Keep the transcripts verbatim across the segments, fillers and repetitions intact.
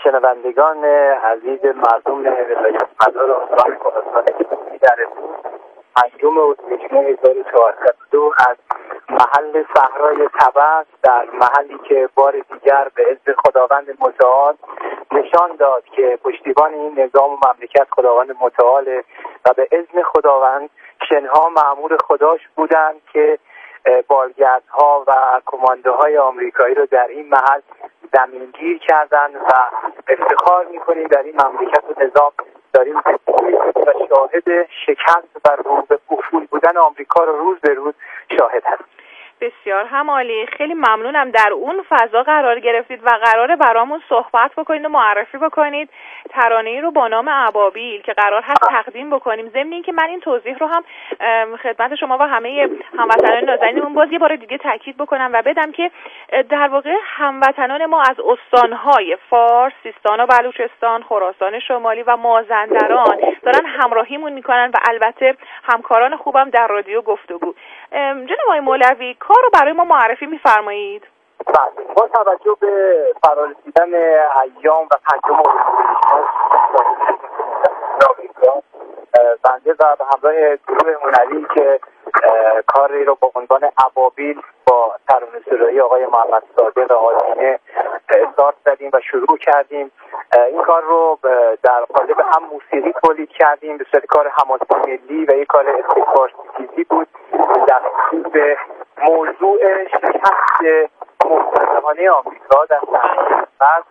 شنوندگان عزیز مردم ولایت مدار استان خراسان در روز پنجم اردیبهشت هزار و چهارصد و دو از محل صحرای طبس در محلی که بار دیگر به عز خداوند متعال نشان داد که پشتیبان این نظام و مملکت خداوند متعال و به اذن خداوند شنها مأمور خداش بودند که بالگردها و کماندوهای آمریکایی رو در این محل زمینگیر کردند و افتخار میکنیم در این مملکت و نظام داریم و شاهد شکست و رو به افول بودن آمریکا رو روز به روز شاهد هستیم. بسیار همالی، خیلی ممنونم در اون فضا قرار گرفتید و قراره برامون صحبت بکنید و معرفی بکنید ترانه‌ای رو با نام ابابیل که قرار هست تقدیم بکنیم. ضمن اینکه من این توضیح رو هم خدمت شما و همه هموطنان نازنینمون باز یه بار دیگه تاکید بکنم و بدم که در واقع هموطنان ما از استان‌های فارس، سیستان و بلوچستان، خراسان شمالی و مازندران دارن همراهیمون میکنن و البته همکاران خوبم در رادیو گفتگو. جناب آقای مولوی، کار رو برای ما معرفی می‌فرمایید؟ بله، با توجه به فرارسیدن ایام و پنجم اردیبهشت بنده و به همراه گروه هنری که کاری رو با عنوان ابابیل با ترانه‌سرایی آقای محمد صادق آذینه استارت زدیم و شروع کردیم. این کار رو در قالب هم موسیقی تولید کردیم، به صورت کار حماسی ملی و یک کار استکبارستیزی بود در به موضوع شکست محترمانه آمریکا در صحنه فرد.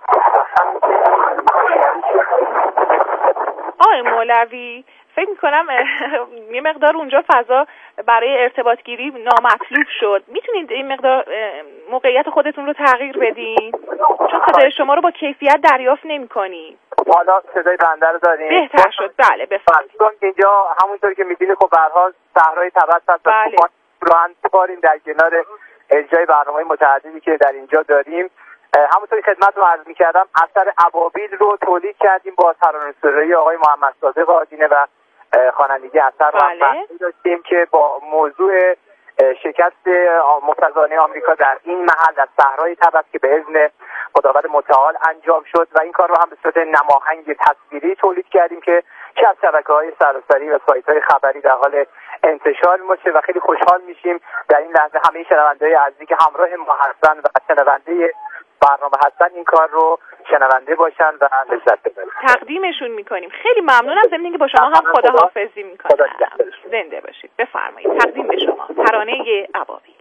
آقای مولوی، فکر میکنم یه مقدار اونجا فضا برای ارتباط گیری نامطلوب شد. میتونید این مقدار موقعیت خودتون رو تغییر بدین؟ چون صدای شما رو با کیفیت دریافت نمی‌کنی. حالا صدای بنده رو داریم؟ بهتر شد. بله بفرمایید. چون اینجا همونطور که می‌بینید خب به هر حال صحرای طبس هست و بله. رو هم باریم در کنار اجرای برنامه‌های متعددی که در اینجا داریم. همونطوری خدمت رو عرض می‌کردم اثر ابابیل رو تولید کردیم با ترانه‌سرایی آقای محمد صادق آذینه و خوانندگی اثر رو بله. داشتیم که با موضوع شکست مقتضیان آمریکا در این محل در صحرای طبس که به اذن خداوند متعال انجام شد و این کار رو هم به صورت نماهنگ تصویری تولید کردیم که چه از شبکه‌های سراسری و سایت‌های خبری در حال انتشار باشه و خیلی خوشحال میشیم در این لحظه همه شنونده‌های عزیزی که همراه ما هستن و شنونده برنامه هستن این کار رو شنونده باشن و لذت ببرن. تقدیمشون میکنیم. خیلی ممنونم. ضمن اینکه با شما هم خداحافظی میکنم. زنده باشید. بفرمایید. تقدیم به شما ترانه ابابیل.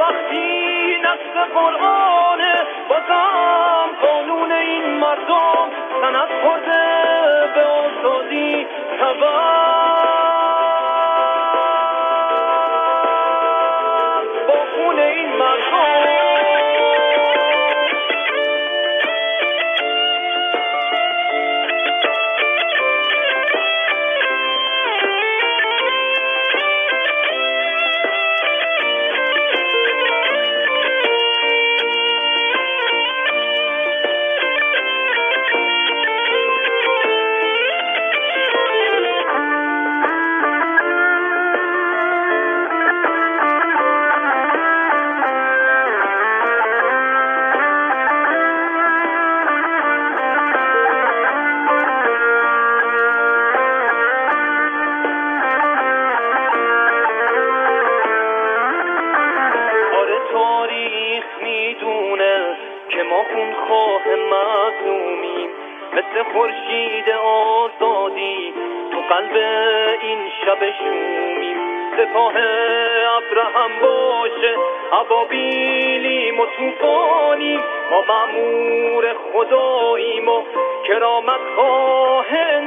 وقتی نصر قرآنه بازم قانون این مردم سند خورده به آزادی تبر با خون این مردم. مثل خورشید آزادی تو قلب این شب شومیم. سپاه ابراهیم باشه ابابیلیم و طوفانیم، ما مأمور خداییم و کرامت خواه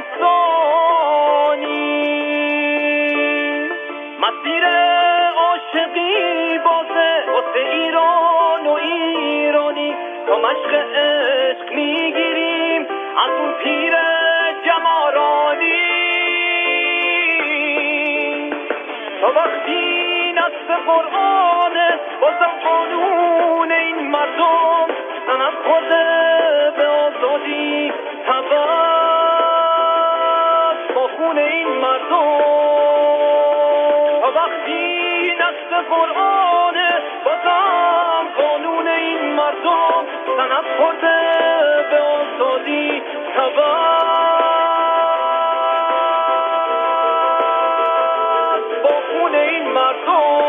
انسانیم. مسیر عاشقی بازه واسه ایران و ایرانی، تا مشق عشق میگیریم از اون پیر جمارانی. تا وقتی نصر قرآنه بازم قانون این مردم سند خورده به آزادی تبر با خون این مردم. تا وقتی نصر قرآنه بازم قانون این مردم سند خورده به آزادی تبر با خون این مردم.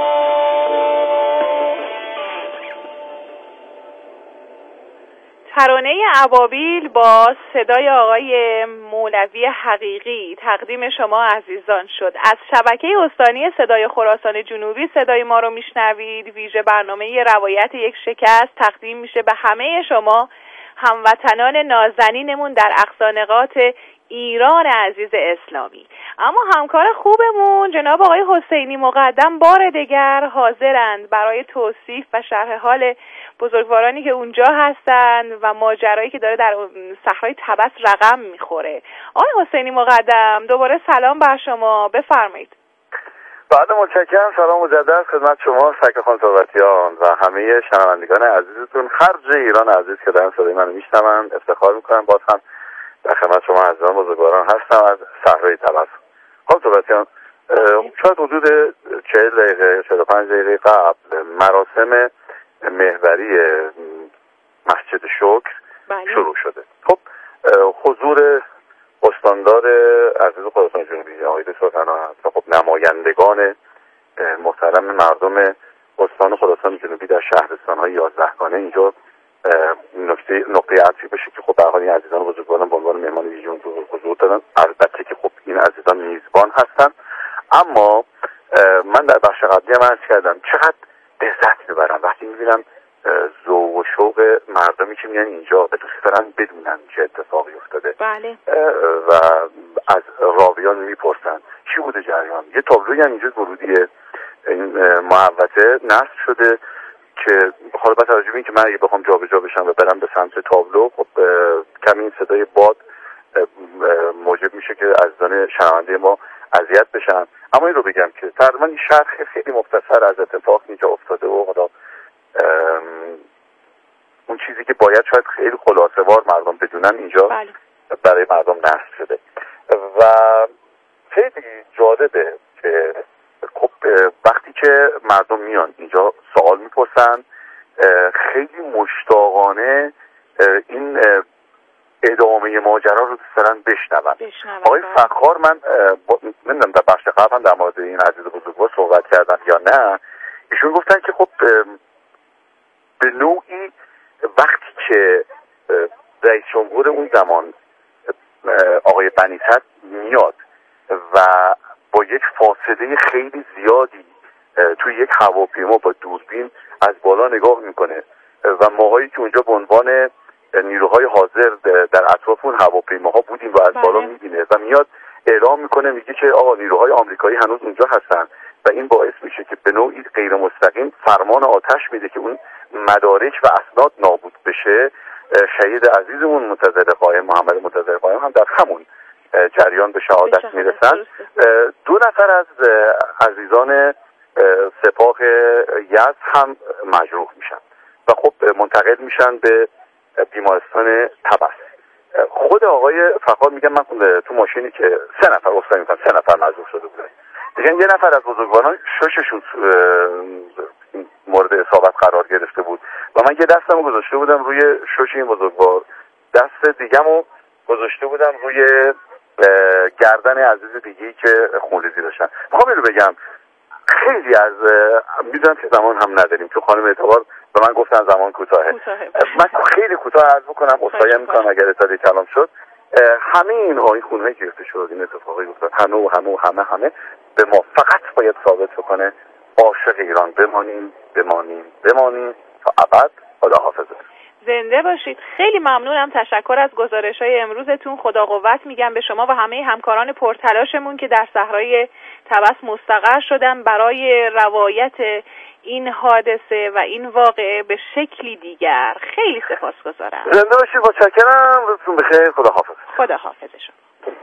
ترانه ابابیل با صدای آقای مولوی حقیقی تقدیم شما عزیزان شد. از شبکه استانی صدای خراسان جنوبی صدای ما رو میشنوید. ویژه برنامه روایت یک شکست تقدیم میشه به همه شما هموطنان نازنینمون در اقصانقاط ایران عزیز اسلامی. اما همکار خوبمون جناب آقای حسینی مقدم بار دیگر حاضرند برای توصیف و شرح حال بزرگوارانی که اونجا هستند و ماجرایی که داره در صحرای طبس رقم میخوره. آقای حسینی مقدم دوباره سلام بر شما، بفرمایید. بعد متشکرم. سلام مجدد خدمت شما سکه خان صحبتیان و همه شنوندگان عزیزتون خرج ایران عزیز که دارن صدای منو میشنوند. افتخار میکنم باز هم در خدمت شما عزیزان بزرگواران هستم از صحرای طبس. خب صحبتیان، شاید حدود چهل دقیقه چهل و پنج دقیقه قبل مراسم محوری مسجد شکر بله. شروع شده. خب حضور استاندار عزیز خراسان جنوبی آقای سلطانا و خب نمایندگان محترم مردم استان خراسان جنوبی در شهرستان‌های یازدهگانه اینجا نقطه نقطه عطفی بشه که خب به هر حال این عزیزان بزرگواران به عنوان مهمان ویژه حضور دارن. البته که خب این عزیزان میزبان هستن، اما من در بخش قبلی هم عرض کردم چقدر لذت میبرم وقتی میبینم ذوق و شوق مردمی که میان اینجا و دوست دارن بدونن چه اتفاقی افتاده. بله. و از راویان میپرسن چی بوده جریان. یه تابلوی هم اینجا ورودی این محوطه نصب شده که حالا با توجه به اینکه من اگه بخوام جابجا بشم و برم به سمت تابلو خب کمی این صدای باد موجب میشه که عزیزان شنونده ما اذیت بشن. اما این رو بگم که تقریبا این شرح خیلی مختصر از اتفاق اینجا افتاده و حالا اون چیزی که باید شاید خیلی خلاصه وار مردم بدونن اینجا بله. برای مردم نصب شده و خیلی جالبه که خب وقتی که مردم میان اینجا سوال میپرسن خیلی مشتاقانه این ادامه ماجرا رو دوست دارن بشنون. آقای فخار من نمیدونم در بخش قبل هم در مورد این عزیز بزرگوار صحبت کردن یا نه، ایشون گفتن که خب به نوعی وقتی که رئیس جمهور اون زمان آقای بنی‌صدر میاد و با یک فاصله خیلی زیادی توی یک هواپیما با دوربین از بالا نگاه میکنه و ماهایی که اونجا به عنوان نیروهای حاضر در اطراف اون هواپیماها بودیم و از بالا میبینه و میاد اعلام میکنه، میگه که آقا نیروهای آمریکایی هنوز اونجا هستن و این باعث میشه که به نوعی غیر مستقیم فرمان آتش میده که اون مدارک و اسناد نابود بشه. شهید عزیزمون منتظر قائم، محمد منتظر قائم هم در همون جریان به شهادت میرسن. دو نفر از عزیزان سپاه یزد هم مجروح میشن و خب منتقل میشن به بیمارستان طبس. خود آقای فخار میگن من تو ماشینی که سه نفر اصلا میکنم سه نفر مجروح شده بودن، میگن یه نفر از بزرگواران شششون مورد اصابت قرار گرفته بود و من یه دستمو گذاشته بودم روی شش این بزرگوار، دست دیگه‌مو گذاشته بودم روی گردن عزیز دیگه‌ای که خونریزی داشتن. میخوام اینو بگم خیلی از میدونم که زمان هم نداریم، تو خانم اعتبار به من گفتن زمان کوتاهه، من خیلی کوتاه عرض بکنم، عذرخواهی میکنم اگر اطلاعی کلام شد. همه اینها این خونهایی که گرفته شد، این اتفاقی افتاد، همه و همه و همه همه به ما فقط باید ثابت بکنه عاشق ایران بمانیم بمانیم بمانیم تا ابد. خداحافظ. زنده باشید. خیلی ممنونم. تشکر از گزارش‌های امروزتون. خدا قوت میگم به شما و همه همکاران پرتلاشمون که در صحرای طبس مستقر شدن برای روایت این حادثه و این واقعه به شکلی دیگر. خیلی سپاسگزارم. زنده باشید. متشکرم. روزتون بخیر. خداحافظ. خداحافظ شما.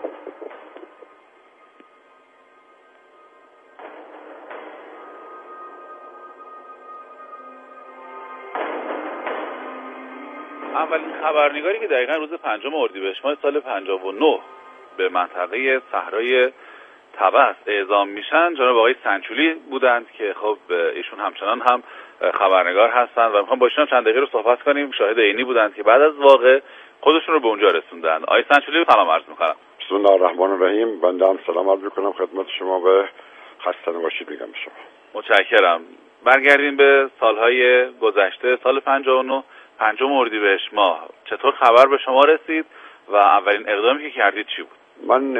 اولین خبرنگاری که دقیقاً روز پنجم اردیبهشت ماه سال پنجاه و نه به منطقه صحرای طبس اعزام میشن جناب آقای سنچولی بودند که خب ایشون همچنان هم خبرنگار هستند و میخوام با ایشون چند دقیقه رو صحبت کنیم. شاهد عینی بودند که بعد از واقع خودشون رو به اونجا رسوندن. آقای سنچولی سلام عرض میکنم. بسم الله الرحمن الرحیم. بنده هم سلام عرض میکنم خدمت شما و خسته نباشید میگم شما. متشکرم. برگردیم به سالهای گذشته. سال پنجاه و نه پنجم اردیبهشت ماه چطور خبر به شما رسید و اولین اقدامی که کردید چی بود؟ من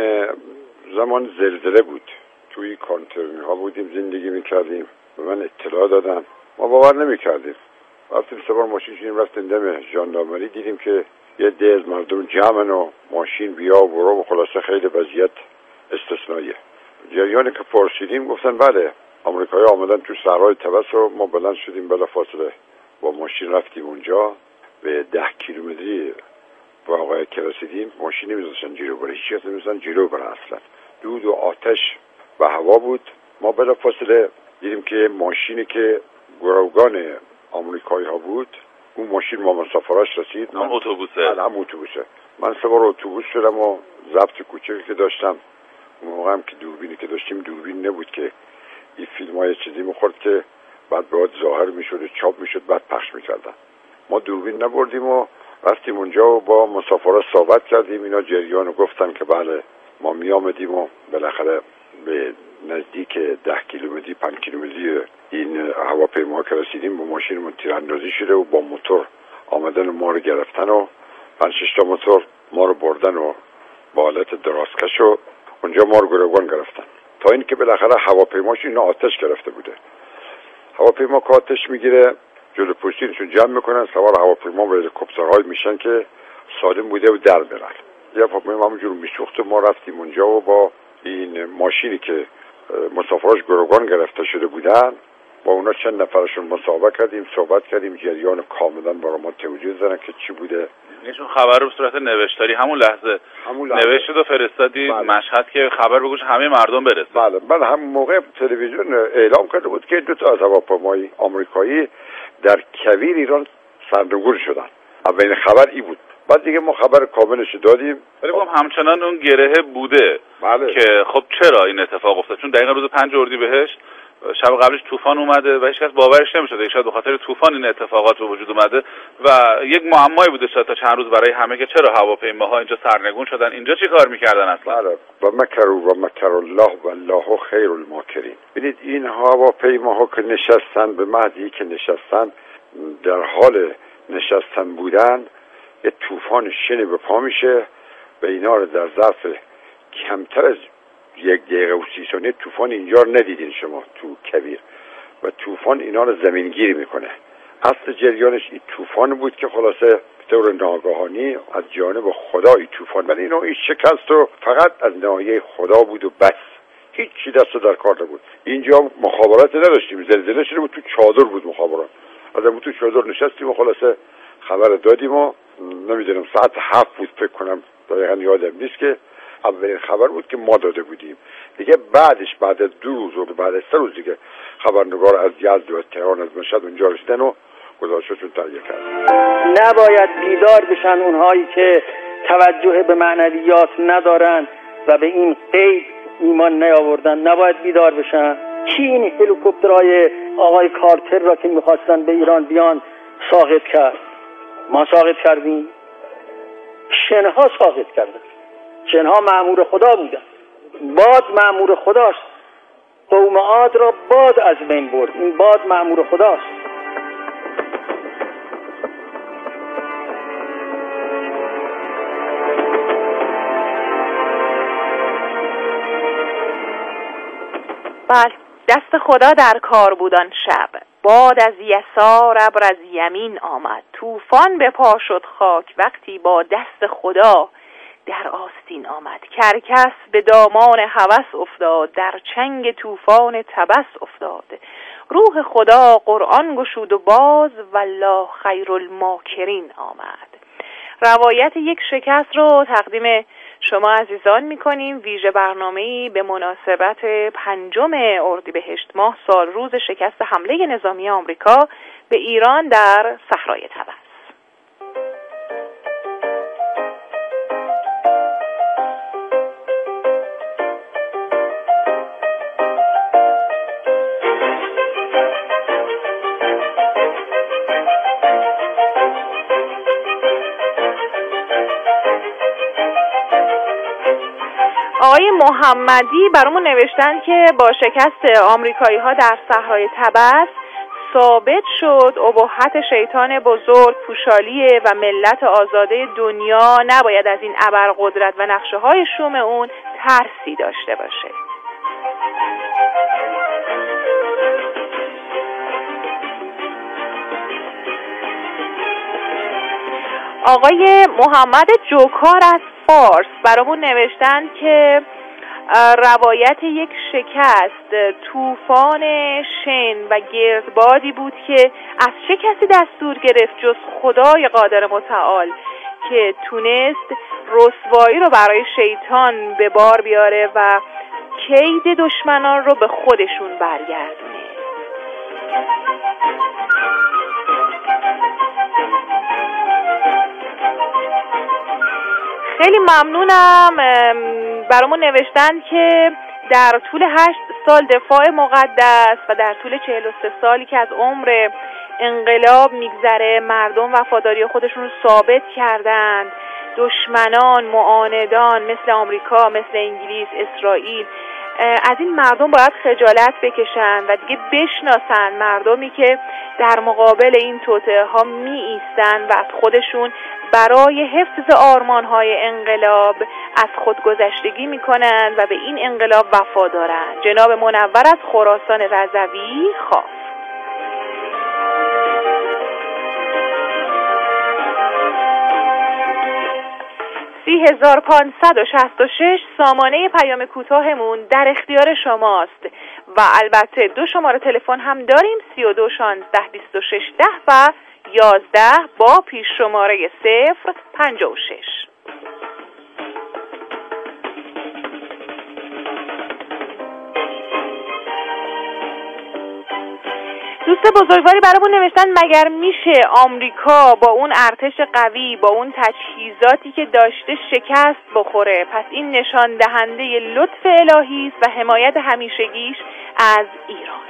زمان زلزله بود، توی کانترنی ها بودیم زندگی میکردیم، به من اطلاع دادن، ما باور نمیکردیم. رفتیم سه بار ماشین شدیم رفتیم دم ژاندارمری، دیدیم که یه ده از مردم جمعن و ماشین بیا و برو و خلاصه خیلی وضعیت استثنائیه. جریانی که پرسیدیم گفتن بله آمریکایی آمدن تو صحرای طبس و ما بلند شدیم بلافاصله با ماشین رفتیم اونجا. به ده کیلومتری واقعا که رسیدیم ماشین نمیذاشتن جلو بره، هیچ کس نمیذاشتن جلو بره اصلا، دود و آتش و هوا بود. ما بلافاصله دیدیم که ماشینی که گروگان آمریکایی ها بود اون ماشین ما مسافراش رسید. من اتوبوسه. من هم اتوبوسه. من سه بار اتوبوس شدم و ضبط کوچکی که داشتم اون موقع هم که دوربینی که داشتیم دوربین نبود که این فیلم های چیزی میخورد که بعد باید ظاهر میشد و چاپ میشد بعد پخش میکردن. ما دوربین نبردیم و رفتیم اونجا و با مسافرها صحبت کردیم. اینا جریان رو گفتن که بله ما می آمدیم و بالاخره به نزدیک ده کیلومتری پنج کیلومتری این هواپیما که رسیدیم با ماشینمون تیراندازی شده و با موتور آمدن ما رو گرفتن و پنج شش تا موتور ما رو بردن و با حالت درازکش و اونجا ما رو گروگان گرفتن تا اینکه بالاخره هواپیماش اینا آتش گرفته بوده. هواپیما که آتش میگیره جلو پشتینشون جمع میکنن، سوار هواپیما و هلیکوپترهای میشن که سالم بوده و در برن. یه هواپیما همونجور میسوخت و ما رفتیم اونجا و با این ماشینی که مسافراش گروگان گرفته شده بودن با اونا چند نفرشون مصاحبه کردیم، صحبت کردیم، جریان کاملا برای ما توضیح دادن که چی بوده. ایشون خبر رو به صورت نوشتاری همون لحظه, همون لحظه. نوشتید و فرستادید بله. مشهد که خبر به گوش همه مردم برسه. بله بله همون موقع تلویزیون اعلام کرده بود که دو تا از هواپیمای آمریکایی در کویر ایران سرنگون شدن. اولین خبر این بود. بعد دیگه ما خبر کاملش دادیم. ولی خب همچنان اون گرهه بوده بله. که خب چرا این اتفاق افتاد؟ چون دقیقاً روز پنج اردیبهشت شب قبلش طوفان اومده و هیچ کس باورش نمی‌شد. شاید به خاطر طوفان این اتفاقات به وجود اومده و یک معمایی بوده شاید تا چند روز برای همه که چرا هواپیماها اینجا سرنگون شدن، اینجا چی کار می‌کردن اصلا؟ بله و مکروا و مکر الله و الله خیر الماکرین. ببینید این هواپیماها که نشستن به محضی که نشستن در حال نشستن بودن یه طوفان شنی به پا میشه و اینا رو در ظرف کمتر از یک دقیقه و سی ثانیه طوفان اینجا رو ندیدین شما تو کویر و طوفان اینا رو زمینگیری میکنه. اصل جریانش این طوفان بود که خلاصه به طور ناگهانی از جانب خدا این طوفان، ولی اینا این شکست رو فقط از ناحیه خدا بود و بس، هیچی دست در کار نبود. اینجا مخابرات نداشتیم، زلزله شده بود تو چادر بود مخابرات، آدم تو چادر نشستیم و خلاصه خبر دادیم و نمیدونم ساعت هفت بود فکر کنم، دقیقا یادم نیست، که اولین خبر بود که ما داده بودیم. دیگه بعدش بعد از دو روز و بعد از سه روز دیگه خبرنگار از یزد و از تهران از مشهد اونجا رسیدن و گزارششون تهیه کردن. نباید بیدار بشن اونهایی که توجه به معنویات ندارن و به این غیب ایمان نیاوردن، نباید بیدار بشن. کی این هلیکوپترهای آقای کارتر را که میخواستن به ایران بیان ساقط کرد؟ ما ساقط کردیم؟ شنها ساقط کردن. شنها مأمور خدا بودن، باد مأمور خداست. قوم عاد را باد از بین برد، این باد مأمور خداست. بله، دست خدا در کار بود آن شب. باد از یسار، ابر از یمین آمد. طوفان به پا شد خاک وقتی با دست خدا در آستین آمد. کرکس به دامان هوس افتاد، در چنگ طوفان تبس افتاد. روح خدا قرآن گشود و باز، والله خیر الماکرین آمد. روایت یک شکست رو تقدیم شما عزیزان میکنیم. ویژه برنامه‌ای به مناسبت پنجم اردیبهشت ماه، سال روز شکست حمله نظامی آمریکا به ایران در صحرای طبس. آقای محمدی برامون نوشتن که با شکست آمریکایی ها در صحرای طبس ثابت شد اباحت شیطان بزرگ پوشالی و ملت آزاده دنیا نباید از این ابرقدرت و نقشه های شوم اون ترسی داشته باشه. آقای محمد جوکار از فارس برامون نوشتن که روایت یک شکست طوفان شن و گردبادی بود که از چه کسی دستور گرفت جز خدای قادر متعال که تونست رسوایی رو برای شیطان به بار بیاره و کید دشمنان رو به خودشون برگردونه. خیلی ممنونم. برامون نوشتن که در طول هشت سال دفاع مقدس و در طول چهل و سه سالی که از عمر انقلاب میگذره مردم وفاداری خودشون رو ثابت کردند. دشمنان، معاندان مثل آمریکا، مثل انگلیس، اسرائیل از این مردم باید خجالت بکشن و دیگه بشناسن مردمی که در مقابل این توطئه ها می ایستن و از خودشون برای حفظ آرمان‌های انقلاب از خودگذشتگی میکنن و به این انقلاب وفا دارن. جناب منور از خراسان رضوی خواف. سی هزار پانصد و شصت و شش سامانه پیام کوتاهمون در اختیار شماست و البته دو شماره تلفن هم داریم، سی و دو شانزده بیست و شش ده و یازده با پیش شماره صفر پنجاه و شش. دوست بزرگواری برامون نوشتن مگر میشه آمریکا با اون ارتش قوی، با اون تجهیزاتی که داشته شکست بخوره؟ پس این نشان دهنده لطف الهی است و حمایت همیشگیش از ایران.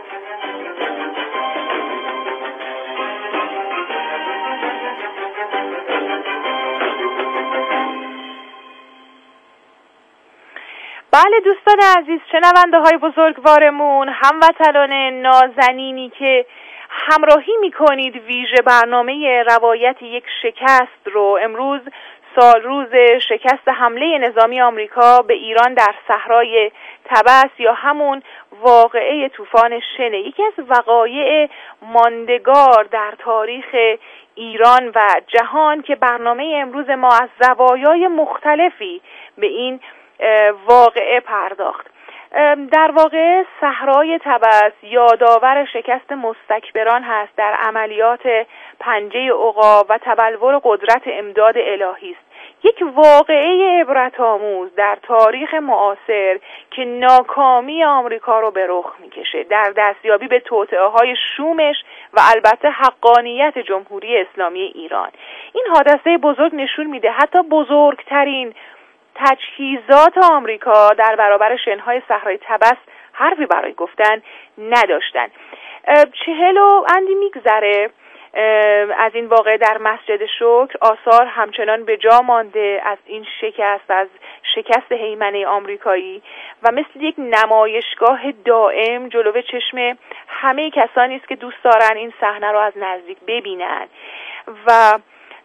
بله دوستان عزیز، شنونده های بزرگوارمون، هموطنان نازنینی که همراهی میکنید ویژه برنامه روایت یک شکست رو، امروز سال روز شکست حمله نظامی آمریکا به ایران در صحرای طبس یا همون واقعه طوفان شنه، یکی از وقایع ماندگار در تاریخ ایران و جهان که برنامه امروز ما از زوایای مختلفی به این واقعه پرداخت. در واقع صحرای طبس یادآور شکست مستکبران هست در عملیات پنجه عقاب و تبلور قدرت امداد الهی است. یک واقعه عبرت آموز در تاریخ معاصر که ناکامی آمریکا رو به رخ میکشه در دستیابی به توطئه‌های شومش و البته حقانیت جمهوری اسلامی ایران. این حادثه بزرگ نشون میده حتی بزرگترین تجهیزات آمریکا در برابر شنهای صحرای طبس حرفی برای گفتن نداشتن. چهل و اندی میگذره از این واقعه در مسجد شکر، آثار همچنان به جا مانده از این شکست، از شکست هیمنه آمریکایی و مثل یک نمایشگاه دائم جلوی چشم همه کسانی است که دوست دارن این صحنه رو از نزدیک ببینن. و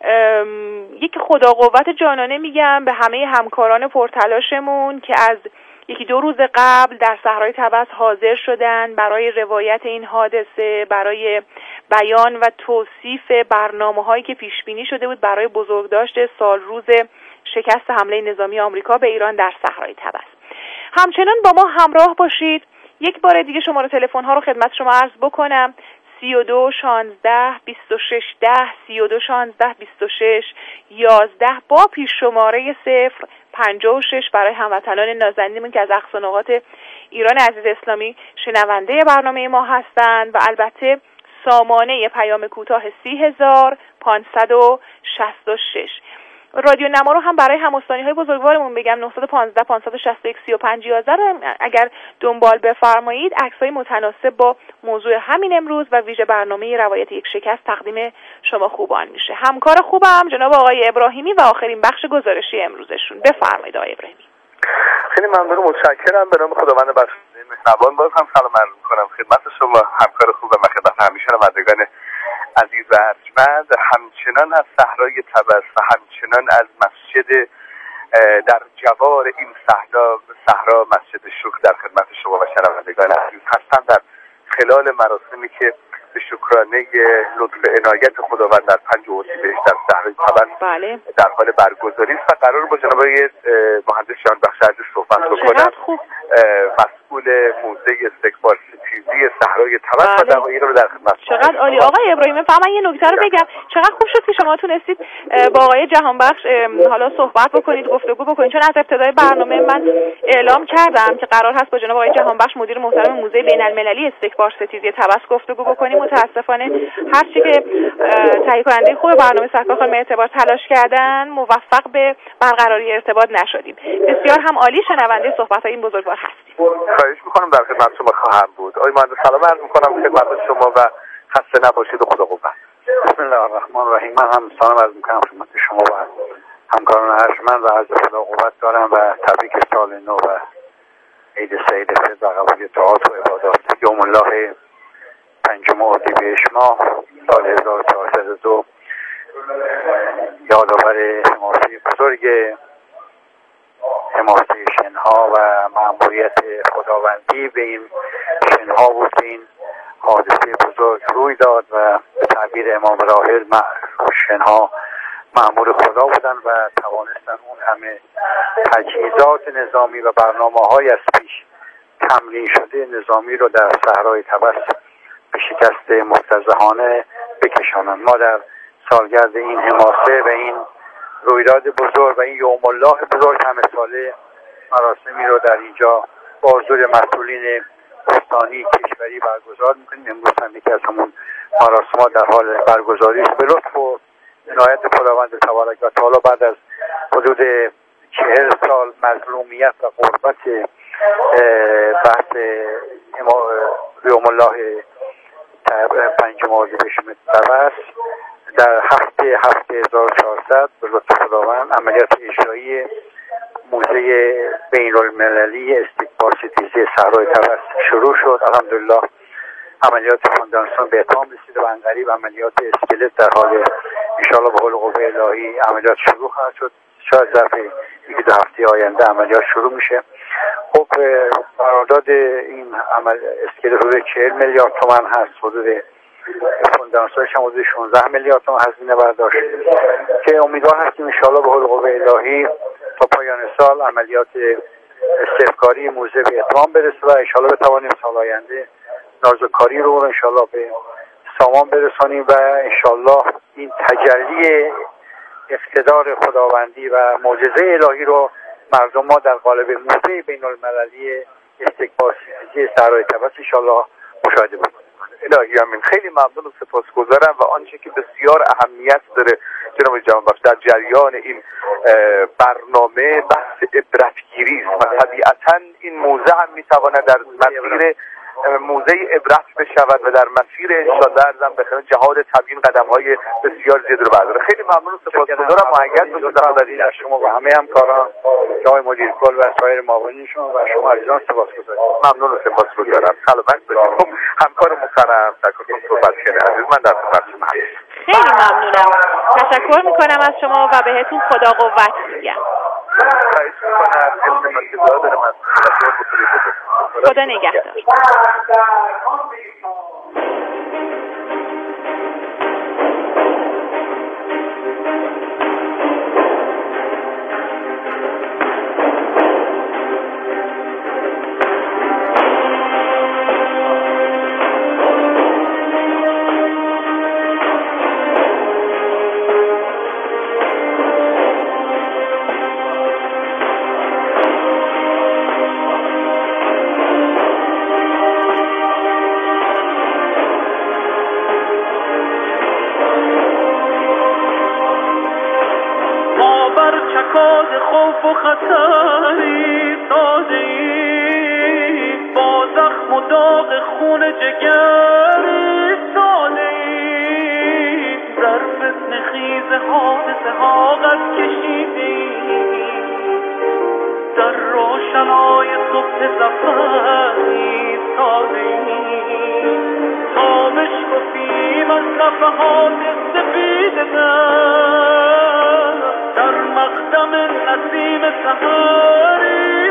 یک خدا قوت جانانه میگم به همه همکاران پرتلاشمون که از یکی دو روز قبل در صحرای طبس حاضر شدن برای روایت این حادثه، برای بیان و توصیف برنامه‌هایی که پیش بینی شده بود برای بزرگداشت سال روز شکست حمله نظامی آمریکا به ایران در صحرای طبس. همچنان با ما همراه باشید. یک بار دیگه شماره تلفن ها رو خدمت شما عرض بکنم: سی و دو شانزده بیست و شش ده، سی و دو شانزده بیست و شش یازده با پیش شماره صفر پنجاه و شش برای هموطنان نازنینمون که از اقصا نقاط ایران عزیز اسلامی شنونده برنامه ما هستند و البته سامانه پیام کوتاه سی هزار پانصد و شصت و شش. رادیو نما رو هم برای هم‌استانی‌های بزرگوارمون بگم نه یک پنج پنج شش یک سی و پنج یازده رو اگر دنبال بفرمایید عکس‌های متناسب با موضوع همین امروز و ویژه برنامه روایت یک شکست تقدیم شما خوبان میشه. همکار خوبم جناب آقای ابراهیمی و آخرین بخش گزارشی امروزشون. بفرمایید آقای ابراهیمی. خیلی ممنون، متشکرم. به نام خداوند بخشنده مهربان باز هم سلام عرض می‌کنم خدمت شما همکار خوب و خدمت همیشه شنوندگان عزیز و ارجمند. همچنان از صحرای طبس و همچنان از مسجد در جوار این صحرا صحرا مسجد شکر در خدمت شما و شنوندگان عزیز هستم در خلال مراسمی که به شکرانه لطف عنایت خداوند در پنج اردیبهشت در صحرای طبس بله. در حال برگزاری است و قرار با جناب مهندس جهانبخش عزیز صحبت بکنم، مسئول موزه استکبار ستیزی صحرای طبس و دقایق رو در خدمت. چقدر عالی آقای ابراهیمی. فقط من یه نکته رو بگم، چقدر خوب شد که شما تونستید با آقای جهانبخش حالا صحبت بکنید، گفتگو بکنید، چون از ابتدای برنامه من اعلام کردم که قرار هست با جناب آقای جهانبخش مدیر محترم موزه بین‌المللی استکبار ستیزی طبس گفتگو بکنیم. متاسفانه هر چی که تهیه کننده خوب برنامه سرکار خانم اعتبار تلاش کردن موفق به برقراری ارتباط نشدیم. بسیار هم عالی، شنونده صحبت‌های این بزرگوار هستیم. خواهش می‌کنم، در خدمت شما خواهم بود. آقای مهندس سلام عرض می‌کنم خدمت شما و خسته نباشید و خدا قوت. بسم الله الرحمن الرحیم. من هم سلام عرض می‌کنم خدمت شما و همکاران ارجمند و عرض خدا قوت دارم و تبریک سال نو و عید سعید فطر و قبول طاعات و عبادات. یوم الله پنجم اردیبهشت ماه سال هزار و چهارصد و دو یادآور حماسه بزرگ حماسه شنها و مأموریت خداوندی به این شنها بود. این حادثه بزرگ روی داد و به تعبیر امام راحل شنها مأمور خدا بودن و توانستن اون همه تجهیزات نظامی و برنامه‌های از پیش تمرین شده نظامی رو در صحرای طبس به شکست مفتضحانه بکشانند. ما در سالگرد این حماسه و این رویداد بزرگ و این یوم الله بزرگ همه ساله مراسمی رو در اینجا با حضور مسئولین استانی کشوری برگزار میکنیم. امروز هم یکی از همون مراسم‌ها در حال برگزاری است. به لطف و عنایت خداوند تبارک و تعالی بعد از حدود چهل سال مظلومیت و غربت بحث یوم الله پنجم اردیبهشت طبس در هفته هفته هزار و چهارصد به لطف خداوند عملیات اجرایی موزه بین‌المللی استکبار ستیزی صحرای طبس شروع شد. الحمدلله عملیات فاندانسان به اتمام رسید و عنقریب عملیات اسکلت در حال انشاءالله به حول قوه الهی عملیات شروع خواهد شد. شاید ظرف یکی دو هفته آینده عملیات شروع میشه. خب قرارداد این عمل اسکله حدود چهل میلیارد تومان هست. حدود فوندانسالش هم حدود شانزده میلیارد تومان هزینه برداشت که امیدوار هستیم انشاءالله به حول قوه الهی تا پایان سال عملیات استحکاری موزه به اتمام برسه و انشاءالله بتوانیم سال آینده نازکاری رو انشاءالله به سامان برسانیم و انشاءالله این تجلی اقتدار خداوندی و معجزه الهی رو مردم ما در قالب موزه بین المللی استکبار سیزی صحرای طبس انشاءالله مشاهده بکنیم. الهی امین. خیلی ممنون و سپاسگزارم و آنچه که بسیار اهمیت داره جناب جهانبخش در جریان این برنامه بحث عبرتگیری است و طبیعتا این موزه هم میتواند در مسیر موزه عبرت بشود و در مسیر انشاءالله ارزم بخیر جهاد تبیین قدم‌های بسیار زیاد رو برداره. خیلی ممنون و سپاسگزارم. مؤید باشید از شما و همه همکاران، جناب مدیر کل و سایر معاونین شما و شما عزیزان سپاسگزارم. ممنون و سپاسگزارم. سلامت باشید. خب همکار محترم سرکار صحبت کنه عزیز من در خدمتتون هستم. خیلی ممنونم. تشکر میکنم از شما و بهتون خدا قوت میگم. خواهش میکنم. التماس دارم از خدا نگهدار. خوف و خطری سازی با زخم و داغ خون جگری سالی در فتن خیز حادثه ها قد کشیدی در روشنای صبح زفری سازی تا بشکفیم از صفحات سفید در مقدم نسیم سحری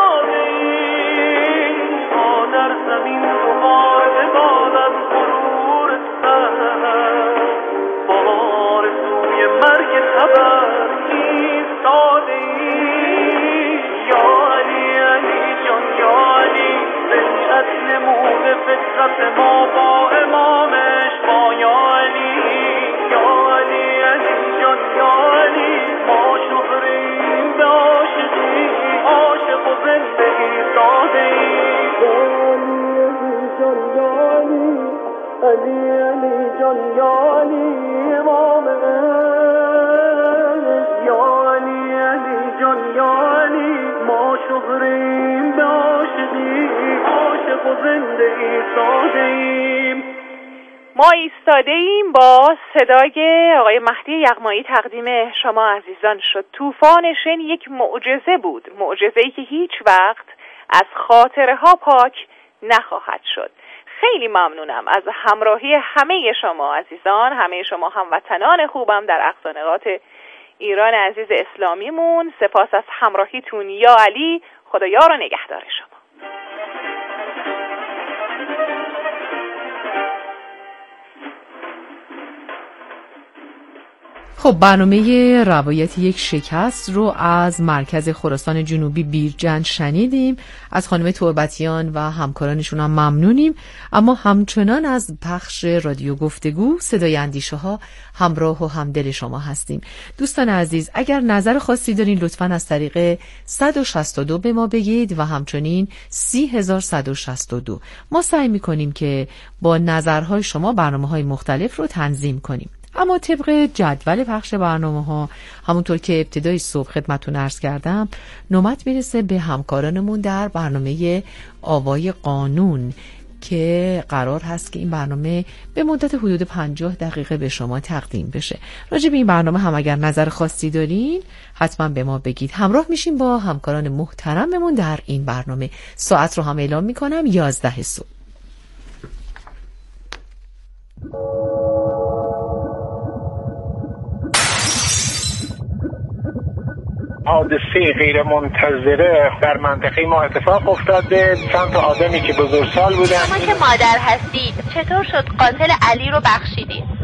سادی ما در زمین دوباره بالد غرور سر بار سوی مرگ تبری سادی یا علی علی جان یا علی بیعت نمود فطرت ما با امامش با یا علی یا علی علی جان یا علی ما شهریم به عاشقی عاشق و زندگی ساده علی علی جان یا علی امام یا علی علی جان یا علی ما شهریم به عاشقی عاشق و زندگی ساده ما ایستاده ایم با صدای آقای مهدی یغمایی تقدیم شما عزیزان شد. طوفان شن یک معجزه بود، معجزه‌ای که هیچ وقت از خاطره ها پاک نخواهد شد. خیلی ممنونم از همراهی همه شما عزیزان، همه شما هموطنان خوبم در اقصانقاط ایران عزیز اسلامیمون. سپاس از همراهیتون. یا علی، خدایا رو نگهدار شما. خب برنامه روایت یک شکست رو از مرکز خراسان جنوبی بیرجند شنیدیم. از خانم تربتیان و همکارانشون هم ممنونیم. اما همچنان از پخش رادیو گفتگو صدای اندیشه ها همراه و همدل شما هستیم. دوستان عزیز، اگر نظر خاصی دارین لطفاً از طریق صد و شصت و دو به ما بگید و همچنین سی هزار صد و شصت و دو. ما سعی میکنیم که با نظرهای شما برنامه‌های مختلف رو تنظیم کنیم. اما طبق جدول پخش برنامه ها، همونطور که ابتدای صبح خدمتتون عرض کردم، نوبت میرسه به همکارانمون در برنامه آوای قانون که قرار هست که این برنامه به مدت حدود پنجاه دقیقه به شما تقدیم بشه. راجع به این برنامه هم اگر نظر خاصی دارین حتما به ما بگید. همراه میشیم با همکاران محترممون در این برنامه. ساعت رو هم اعلام میکنم یازده صبح. حادثه غیر منتظره در منطقه ما اتفاق افتاده. چند تا آدمی که بزرگسال بودن. شما که مادر هستید چطور شد قاتل علی رو بخشیدید؟